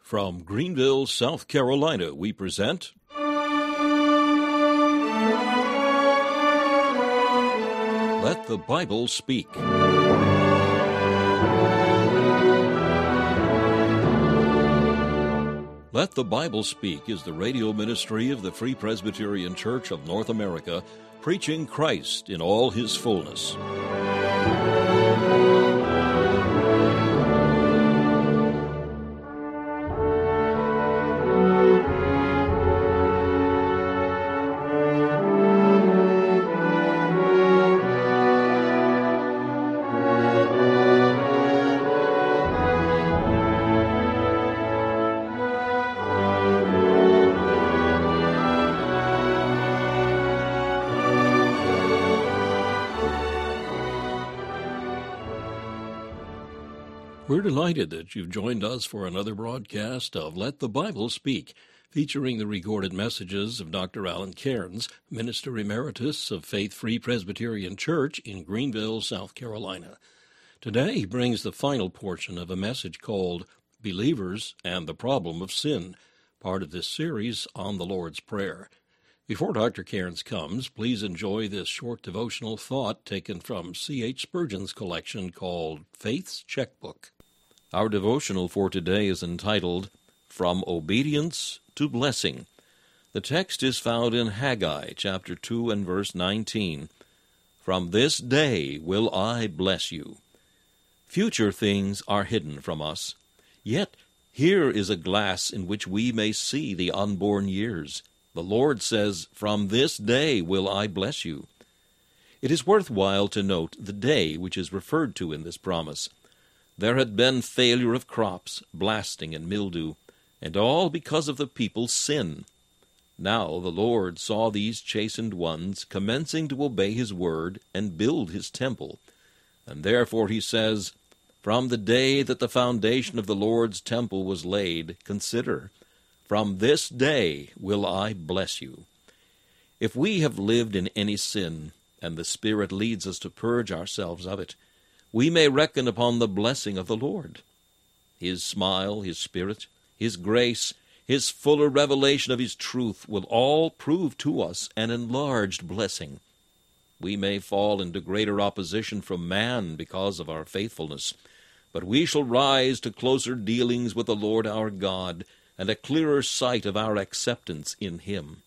From Greenville, South Carolina, we present Let the Bible Speak. Let the Bible Speak is the radio ministry of the Free Presbyterian Church of North America, preaching Christ in all his fullness. We're delighted that you've joined us for another broadcast of Let the Bible Speak, featuring the recorded messages of Dr. Alan Cairns, Minister Emeritus of Faith Free Presbyterian Church in Greenville, South Carolina. Today he brings the final portion of a message called Believers and the Problem of Sin, part of this series on the Lord's Prayer. Before Dr. Cairns comes, please enjoy this short devotional thought taken from C.H. Spurgeon's collection called Faith's Checkbook. Our devotional for today is entitled, From Obedience to Blessing. The text is found in Haggai, chapter 2 and verse 19. From this day will I bless you. Future things are hidden from us, yet here is a glass in which we may see the unborn years. The Lord says, From this day will I bless you. It is worthwhile to note the day which is referred to in this promise. There had been failure of crops, blasting and mildew, and all because of the people's sin. Now the Lord saw these chastened ones commencing to obey his word and build his temple, and therefore he says, From the day that the foundation of the Lord's temple was laid, consider, from this day will I bless you. If we have lived in any sin, and the Spirit leads us to purge ourselves of it, we may reckon upon the blessing of the Lord. His smile, his Spirit, his grace, his fuller revelation of his truth will all prove to us an enlarged blessing. We may fall into greater opposition from man because of our faithfulness, but we shall rise to closer dealings with the Lord our God, and a clearer sight of our acceptance in him.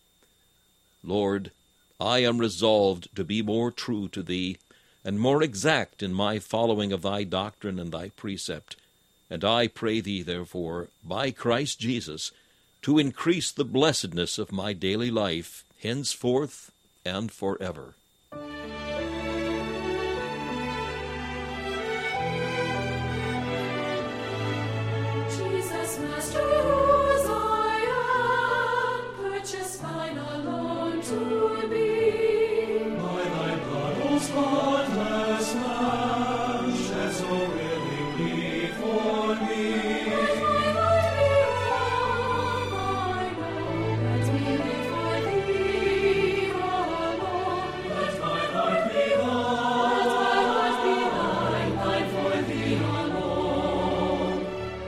Lord, I am resolved to be more true to thee, and more exact in my following of thy doctrine and thy precept, and I pray thee, therefore, by Christ Jesus, to increase the blessedness of my daily life, henceforth and forever. Jesus, Master, whose I am, purchased mine alone to be. By thy blood, O spotless Lamb, shed so willingly for me. Let my heart be all thine own, let me live for thee alone. Let my heart be thine for thee alone.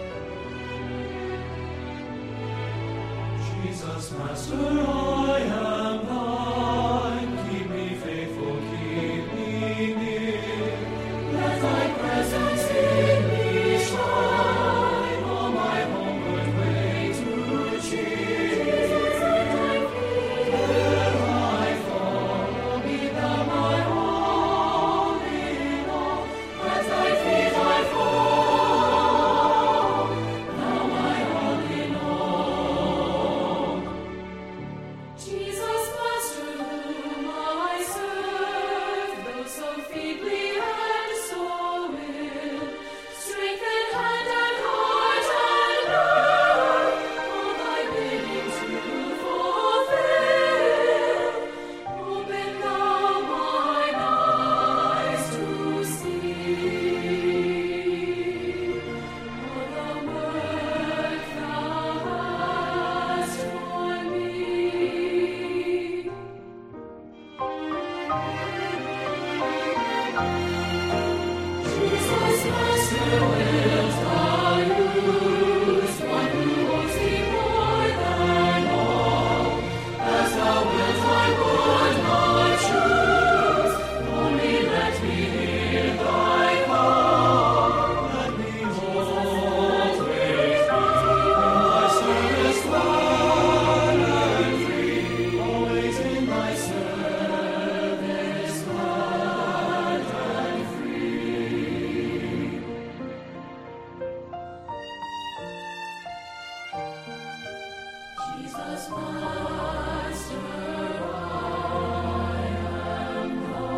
Jesus, Master, I am thine. Keep me faithful, keep me near. Let thy presence in me shine, all my homeward way to cheer. Jesus, at thy feet, where I fall, be thou my all in all. At thy feet I fall, thou my all in all. Jesus, Master, Jesus, Master, I am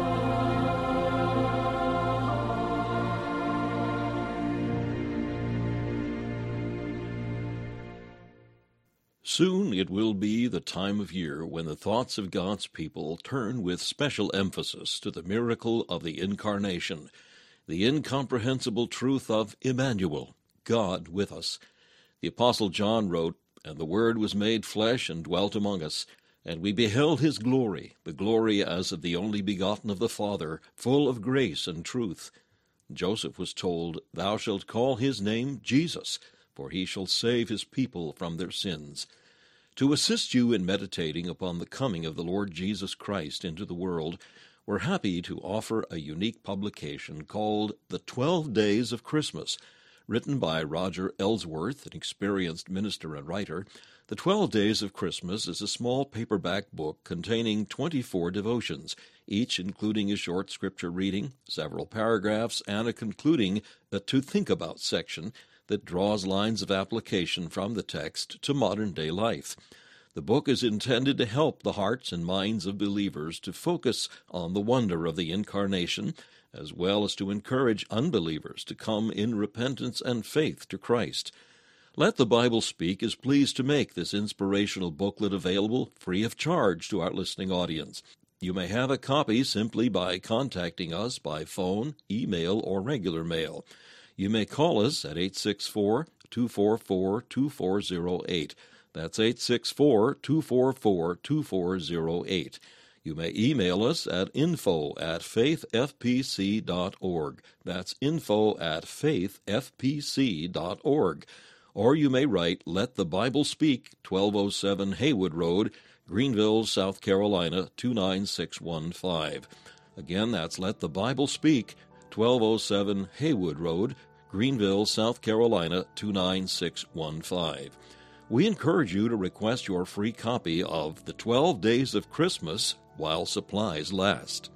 Soon it will be the time of year when the thoughts of God's people turn with special emphasis to the miracle of the Incarnation, the incomprehensible truth of Emmanuel, God with us. The Apostle John wrote, "And the Word was made flesh and dwelt among us, and we beheld his glory, the glory as of the only begotten of the Father, full of grace and truth." Joseph was told, "Thou shalt call his name Jesus, for he shall save his people from their sins." To assist you in meditating upon the coming of the Lord Jesus Christ into the world, we're happy to offer a unique publication called The 12 Days of Christmas. Written by Roger Ellsworth, an experienced minister and writer, The 12 Days of Christmas is a small paperback book containing 24 devotions, each including a short scripture reading, several paragraphs, and a concluding to think about section that draws lines of application from the text to modern-day life. The book is intended to help the hearts and minds of believers to focus on the wonder of the Incarnation, as well as to encourage unbelievers to come in repentance and faith to Christ. Let the Bible Speak is pleased to make this inspirational booklet available free of charge to our listening audience. You may have a copy simply by contacting us by phone, email, or regular mail. You may call us at 864-244-2408. That's 864-244-2408. You may email us at info@faithfpc.org. That's info@faithfpc.org. Or you may write Let the Bible Speak, 1207 Haywood Road, Greenville, South Carolina, 29615. Again, that's Let the Bible Speak, 1207 Haywood Road, Greenville, South Carolina, 29615. We encourage you to request your free copy of The 12 Days of Christmas while supplies last.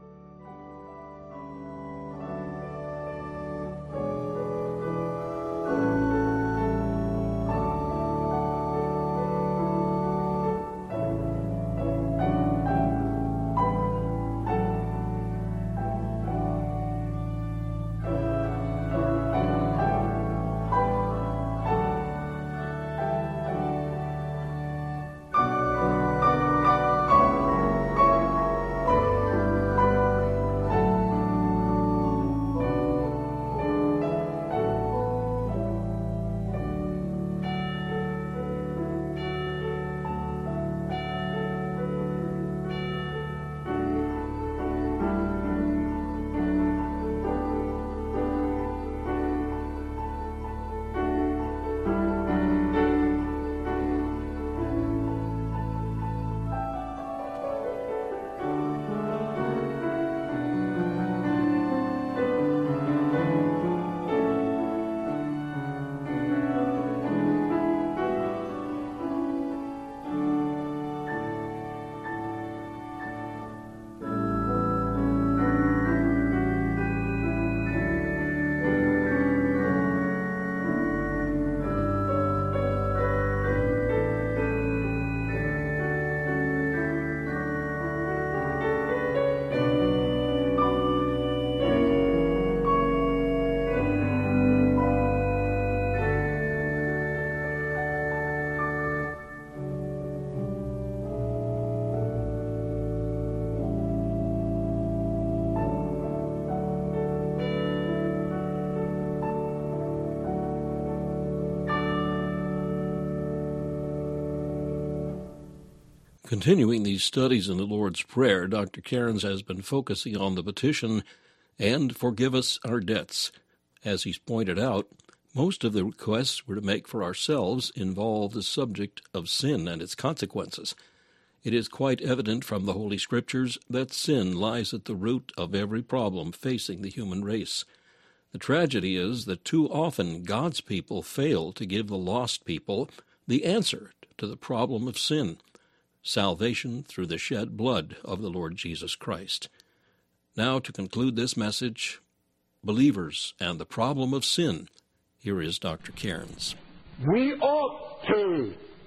Continuing these studies in the Lord's Prayer, Dr. Cairns has been focusing on the petition, "And forgive us our debts." As he's pointed out, most of the requests we're to make for ourselves involve the subject of sin and its consequences. It is quite evident from the Holy Scriptures that sin lies at the root of every problem facing the human race. The tragedy is that too often God's people fail to give the lost people the answer to the problem of sin: salvation through the shed blood of the Lord Jesus Christ. Now, to conclude this message, believers and the problem of sin, here is Dr. Cairns. We ought to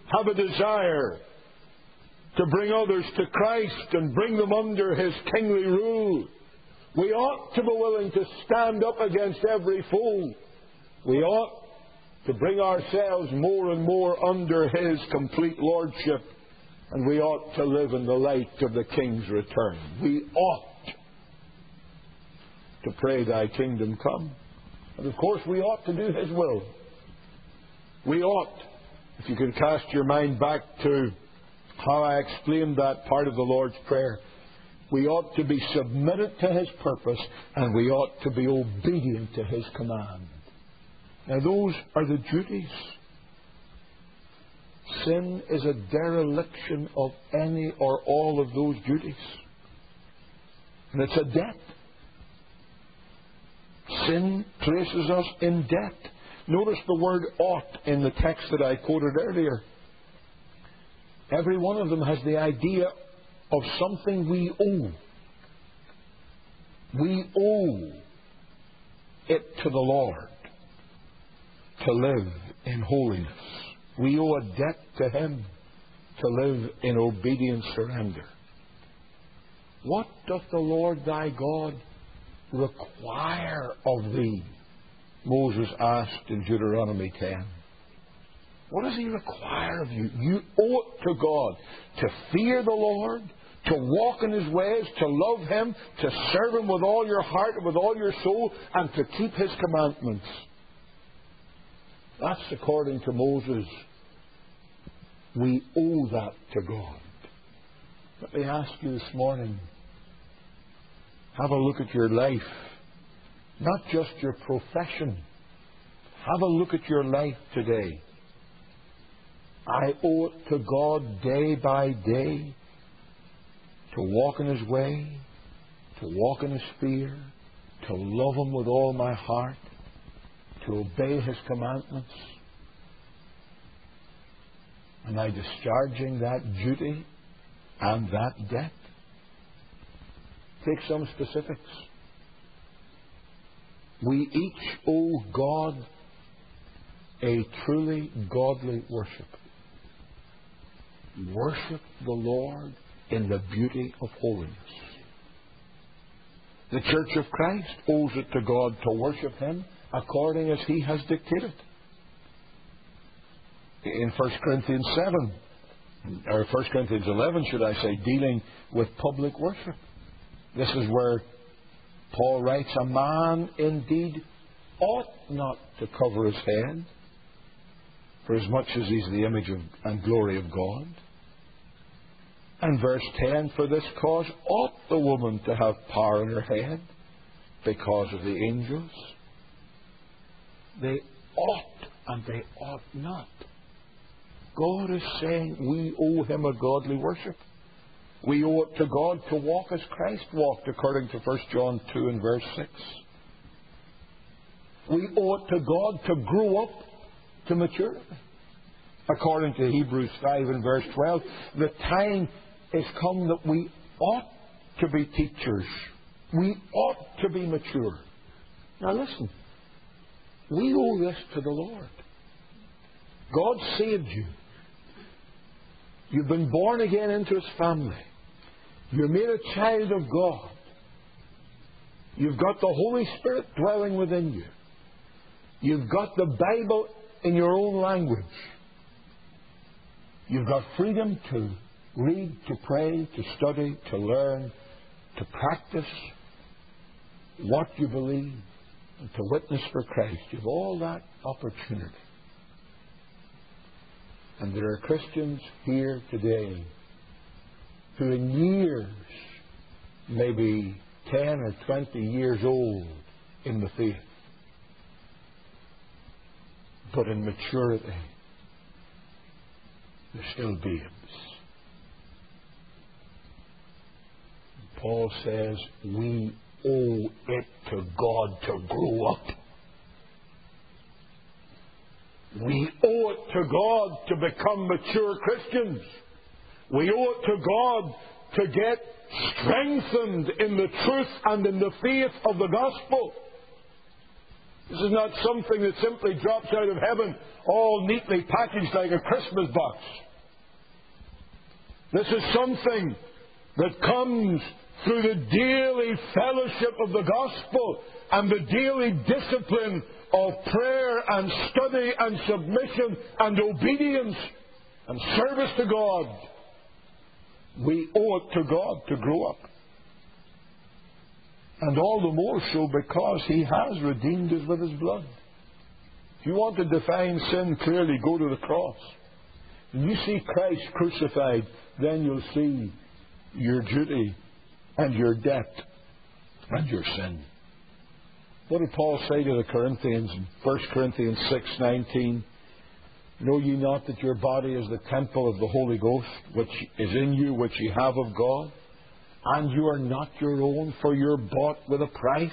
have a desire to bring others to Christ and bring them under His kingly rule. We ought to be willing to stand up against every foe. We ought to bring ourselves more and more under His complete lordship. And we ought to live in the light of the King's return. We ought to pray, Thy kingdom come. And of course we ought to do His will. We ought, if you could cast your mind back to how I explained that part of the Lord's Prayer, we ought to be submitted to His purpose, and we ought to be obedient to His command. Now those are the duties. Sin is a dereliction of any or all of those duties. And it's a debt. Sin places us in debt. Notice the word ought in the text that I quoted earlier. Every one of them has the idea of something we owe. We owe it to the Lord to live in holiness. We owe a debt to Him to live in obedient surrender. What doth the Lord thy God require of thee? Moses asked in Deuteronomy 10. What does He require of you? You owe it to God to fear the Lord, to walk in His ways, to love Him, to serve Him with all your heart and with all your soul, and to keep His commandments. That's according to Moses. We owe that to God. Let me ask you this morning, have a look at your life, not just your profession. Have a look at your life today. I owe it to God day by day to walk in His way, to walk in His fear, to love Him with all my heart, to obey His commandments. Am I discharging that duty and that debt? Take some specifics. We each owe God a truly godly worship. Worship the Lord in the beauty of holiness. The Church of Christ owes it to God to worship Him according as He has dictated. In 1 Corinthians 7, or 1 Corinthians 11, should I say, dealing with public worship. This is where Paul writes, a man indeed ought not to cover his head, for as much as he's the image and glory of God. And verse 10, for this cause ought the woman to have power in her head, because of the angels. They ought and they ought not. God is saying we owe Him a godly worship. We owe it to God to walk as Christ walked, according to 1 John 2 and verse 6. We owe it to God to grow up to maturity, according to Hebrews 5 and verse 12. The time is come that we ought to be teachers. We ought to be mature. Now listen, we owe this to the Lord. God saved you. You've been born again into His family. You're made a child of God. You've got the Holy Spirit dwelling within you. You've got the Bible in your own language. You've got freedom to read, to pray, to study, to learn, to practice what you believe, and to witness for Christ. You've all that opportunity. And there are Christians here today who in years, maybe 10 or 20 years old in the faith, but in maturity, they're still babes. Paul says we owe it to God to grow up. We owe it to God to become mature Christians. We owe it to God to get strengthened in the truth and in the faith of the gospel. This is not something that simply drops out of heaven, all neatly packaged like a Christmas box. This is something that comes through the daily fellowship of the gospel and the daily discipline of prayer and study and submission and obedience and service to God. We owe it to God to grow up. And all the more so because He has redeemed us with His blood. If you want to define sin clearly, go to the cross. When you see Christ crucified, then you'll see your duty and your debt and your sin. What did Paul say to the Corinthians in 1 Corinthians 6:19? Know ye not that your body is the temple of the Holy Ghost, which is in you, which ye have of God? And you are not your own, for you're bought with a price.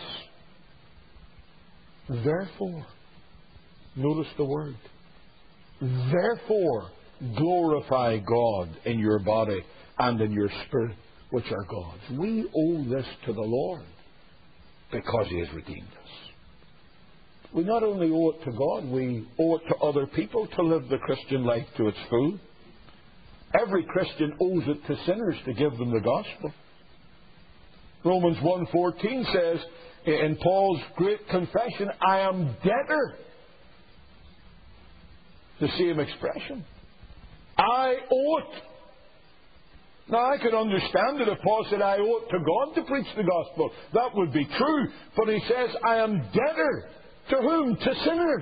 Therefore, notice the word, therefore glorify God in your body and in your spirit, which are God's. We owe this to the Lord because He has redeemed us. We not only owe it to God, we owe it to other people to live the Christian life to its full. Every Christian owes it to sinners to give them the gospel. Romans 1:14 says, in Paul's great confession, I am debtor. The same expression. I owe it. Now, I could understand it if Paul said, I owe it to God to preach the gospel. That would be true. But he says, I am debtor. To whom? To sinners.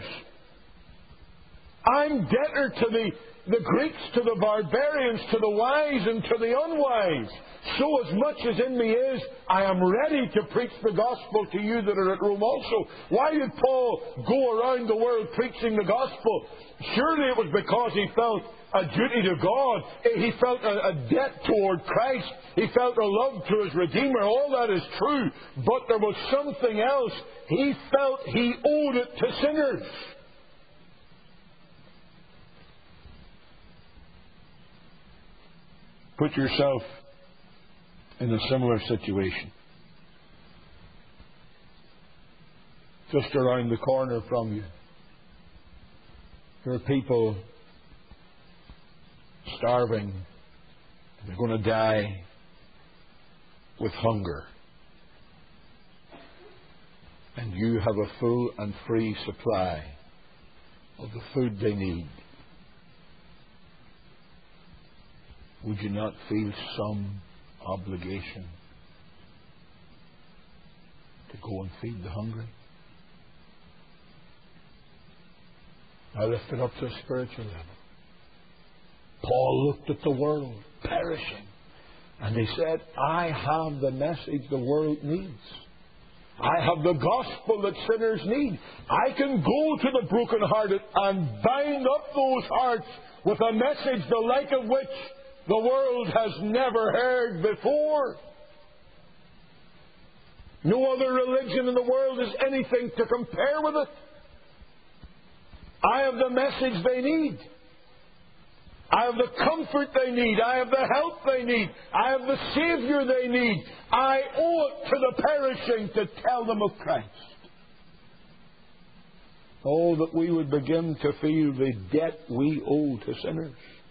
I'm debtor to the Greeks, to the barbarians, to the wise and to the unwise. So as much as in me is, I am ready to preach the gospel to you that are at Rome also. Why did Paul go around the world preaching the gospel? Surely it was because he felt a duty to God. He felt a debt toward Christ. He felt a love to his Redeemer. All that is true. But there was something else. He felt he owed it to sinners. Put yourself in a similar situation. Just around the corner from you, there are people starving. They're going to die with hunger. And you have a full and free supply of the food they need. Would you not feel some obligation to go and feed the hungry? I lift it up to a spiritual level. Paul looked at the world perishing, and he said, I have the message the world needs. I have the gospel that sinners need. I can go to the brokenhearted and bind up those hearts with a message the like of which the world has never heard before. No other religion in the world is anything to compare with it. I have the message they need. I have the comfort they need. I have the help they need. I have the Savior they need. I owe it to the perishing to tell them of Christ. Oh, that we would begin to feel the debt we owe to sinners.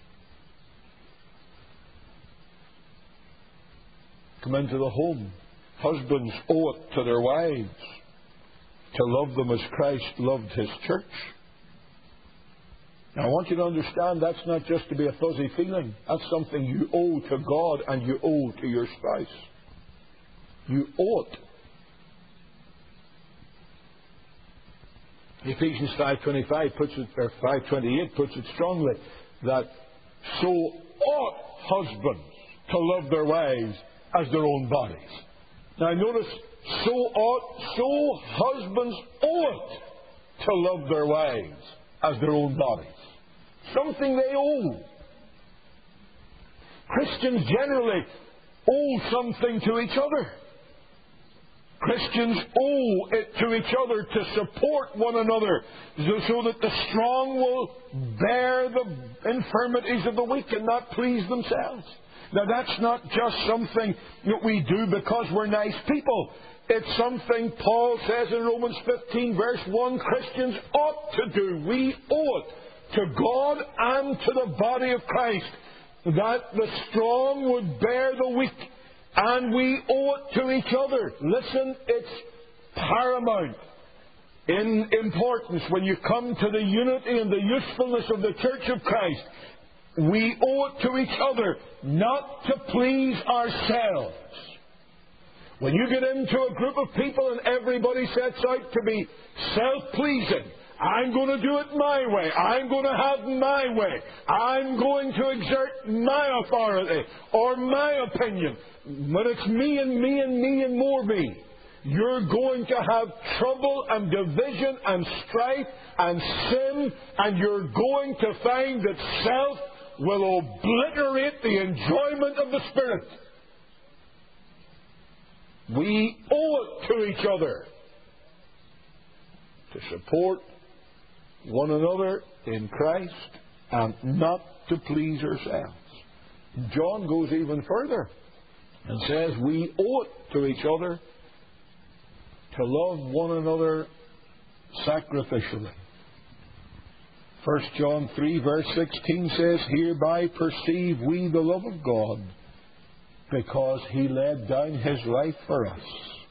Come into the home. Husbands owe it to their wives to love them as Christ loved His church. Now, I want you to understand that's not just to be a fuzzy feeling. That's something you owe to God and you owe to your spouse. You owe it. Ephesians 5:25 puts it, or 5:28 puts it strongly, that so ought husbands to love their wives as their own bodies. Now notice, so husbands ought to love their wives as their own bodies. Something they owe. Christians generally owe something to each other. Christians owe it to each other to support one another so that the strong will bear the infirmities of the weak and not please themselves. Now, that's not just something that we do because we're nice people. It's something Paul says in Romans 15 verse 1 Christians ought to do. We owe it to God and to the body of Christ that the strong would bear the weak, and we owe it to each other. Listen, it's paramount in importance when you come to the unity and the usefulness of the Church of Christ. We owe it to each other not to please ourselves. When you get into a group of people and everybody sets out to be self-pleasing, I'm going to do it my way, I'm going to have my way, I'm going to exert my authority or my opinion, when it's me and me and me and more me, you're going to have trouble and division and strife and sin, and you're going to find that self will obliterate the enjoyment of the Spirit. We owe it to each other to support one another in Christ and not to please ourselves. John goes even further and says we owe it to each other to love one another sacrificially. 1 John 3 verse 16 says, hereby perceive we the love of God, because He laid down His life for us,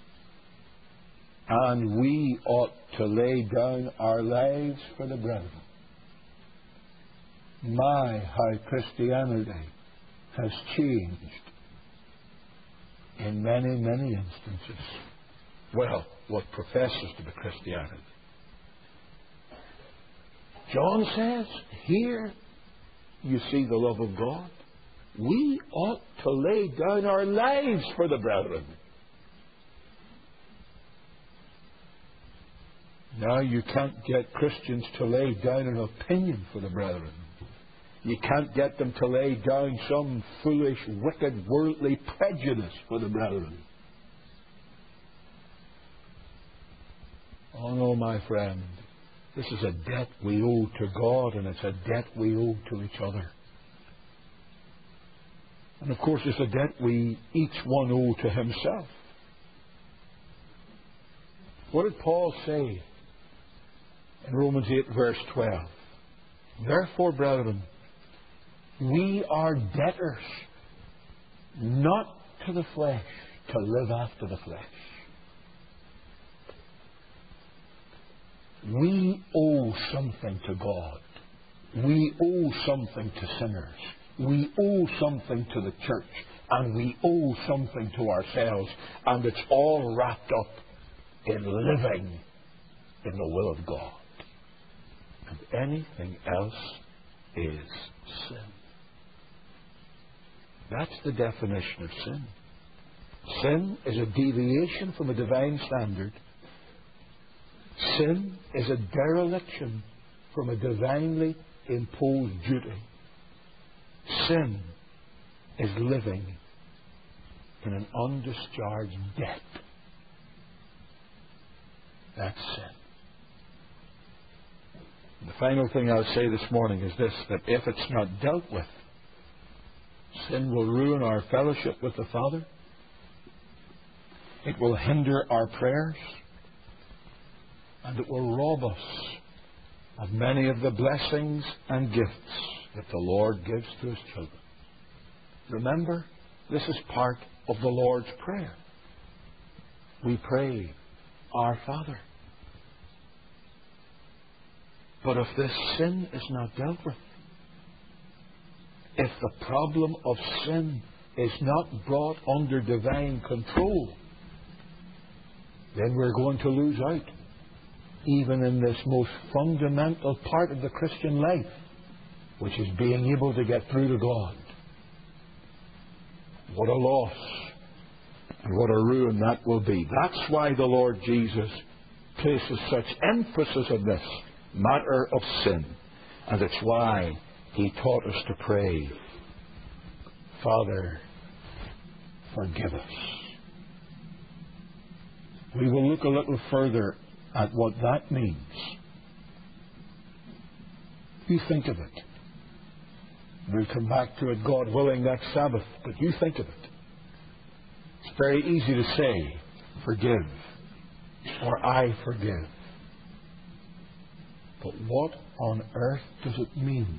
and we ought to lay down our lives for the brethren. My, how Christianity has changed in many, many instances. Well, what professes to be Christianity. John says, here you see the love of God. We ought to lay down our lives for the brethren. Now you can't get Christians to lay down an opinion for the brethren. You can't get them to lay down some foolish, wicked, worldly prejudice for the brethren. Oh no, my friend. This is a debt we owe to God, and it's a debt we owe to each other. And of course, it's a debt we each one owe to himself. What did Paul say in Romans 8 verse 12? Therefore, brethren, we are debtors, not to the flesh, to live after the flesh. We owe something to God. We owe something to sinners. We owe something to the church. And we owe something to ourselves. And it's all wrapped up in living in the will of God. And anything else is sin. That's the definition of sin. Sin is a deviation from a divine standard. Sin is a dereliction from a divinely imposed duty. Sin is living in an undischarged debt. That's sin. And the final thing I'll say this morning is this, that if it's not dealt with, sin will ruin our fellowship with the Father. It will hinder our prayers. And it will rob us of many of the blessings and gifts that the Lord gives to His children. Remember, this is part of the Lord's Prayer. We pray, Our Father. But if this sin is not dealt with, if the problem of sin is not brought under divine control, then we're going to lose out, even in this most fundamental part of the Christian life, which is being able to get through to God. What a loss and what a ruin that will be. That's why the Lord Jesus places such emphasis on this matter of sin. And it's why He taught us to pray, Father, forgive us. We will look a little further at what that means. You think of it. We'll come back to it, God willing, next Sabbath, but you think of it. It's very easy to say, forgive, or I forgive. But what on earth does it mean?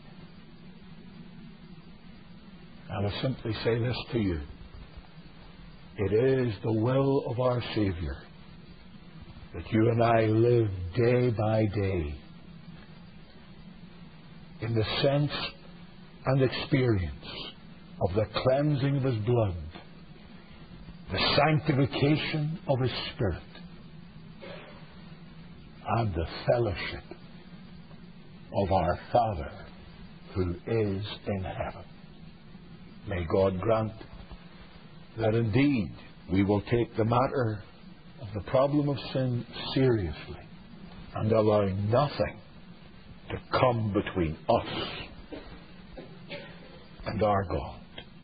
I will simply say this to you. It is the will of our Savior that you and I live day by day in the sense and experience of the cleansing of His blood, the sanctification of His Spirit, and the fellowship of our Father who is in heaven. May God grant that indeed we will take the matter of the problem of sin seriously and allow nothing to come between us and our God.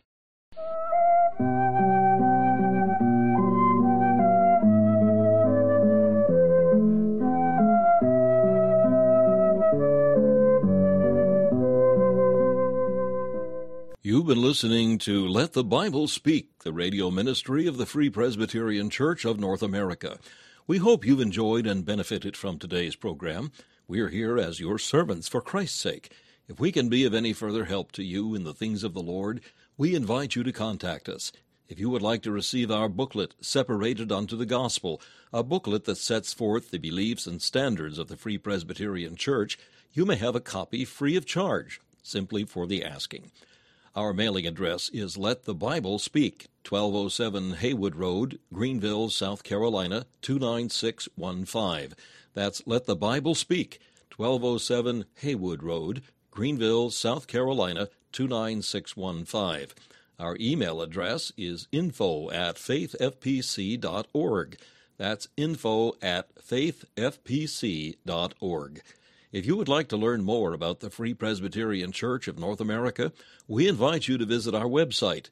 You've been listening to Let the Bible Speak, the radio ministry of the Free Presbyterian Church of North America. We hope you've enjoyed and benefited from today's program. We're here as your servants for Christ's sake. If we can be of any further help to you in the things of the Lord, we invite you to contact us. If you would like to receive our booklet, Separated unto the Gospel, a booklet that sets forth the beliefs and standards of the Free Presbyterian Church, you may have a copy free of charge, simply for the asking. Our mailing address is Let the Bible Speak, 1207 Haywood Road, Greenville, South Carolina, 29615. That's Let the Bible Speak, 1207 Haywood Road, Greenville, South Carolina, 29615. Our email address is info@faithfpc.org. That's info@faithfpc.org. If you would like to learn more about the Free Presbyterian Church of North America, we invite you to visit our website,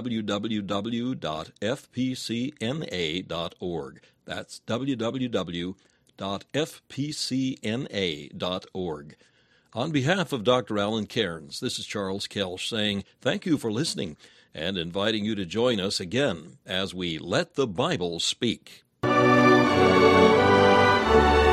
www.fpcna.org. That's www.fpcna.org. On behalf of Dr. Alan Cairns, this is Charles Kelsch saying thank you for listening and inviting you to join us again as we Let the Bible Speak.